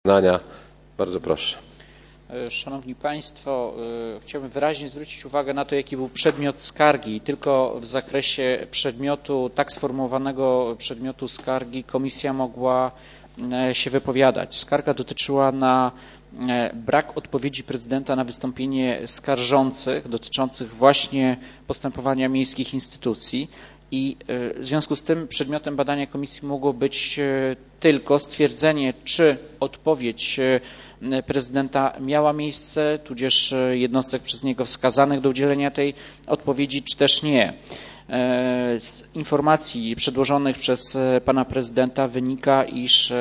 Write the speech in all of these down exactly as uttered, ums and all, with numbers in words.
Zdania. Bardzo proszę. Szanowni Państwo, chciałbym wyraźnie zwrócić uwagę na to, jaki był przedmiot skargi. Tylko w zakresie przedmiotu, tak sformułowanego przedmiotu skargi, komisja mogła się wypowiadać. Skarga dotyczyła na brak odpowiedzi prezydenta na wystąpienie skarżących dotyczących właśnie postępowania miejskich instytucji. I w związku z tym przedmiotem badania komisji mogło być tylko stwierdzenie, czy odpowiedź prezydenta miała miejsce, tudzież jednostek przez niego wskazanych do udzielenia tej odpowiedzi, czy też nie. Z informacji przedłożonych przez pana prezydenta wynika, iż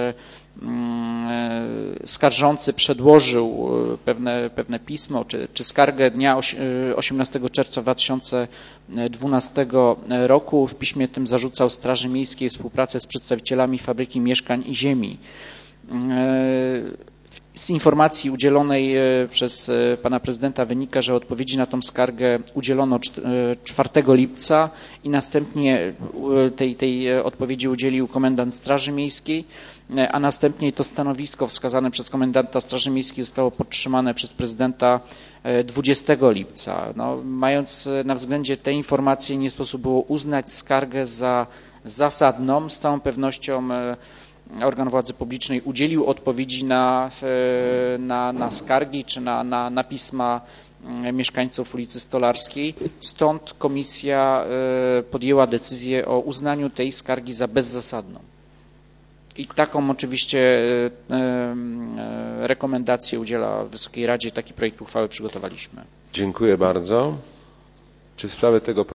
skarżący przedłożył pewne, pewne pismo czy, czy skargę dnia osiemnastego czerwca dwa tysiące dwunastego roku. W piśmie tym zarzucał Straży Miejskiej współpracę z przedstawicielami Fabryki Mieszkań i Ziemi. Z informacji udzielonej przez pana prezydenta wynika, że odpowiedzi na tą skargę udzielono czwartego lipca i następnie tej, tej odpowiedzi udzielił komendant Straży Miejskiej, a następnie to stanowisko wskazane przez komendanta Straży Miejskiej zostało podtrzymane przez prezydenta dwudziestego lipca. No, mając na względzie te informacje, nie sposób było uznać skargę za zasadną. Z całą pewnością organ władzy publicznej udzielił odpowiedzi na, na, na skargi czy na, na, na pisma mieszkańców ulicy Stolarskiej. Stąd komisja podjęła decyzję o uznaniu tej skargi za bezzasadną. I taką oczywiście rekomendację udziela Wysokiej Radzie. Taki projekt uchwały przygotowaliśmy. Dziękuję bardzo. Czy w sprawie tego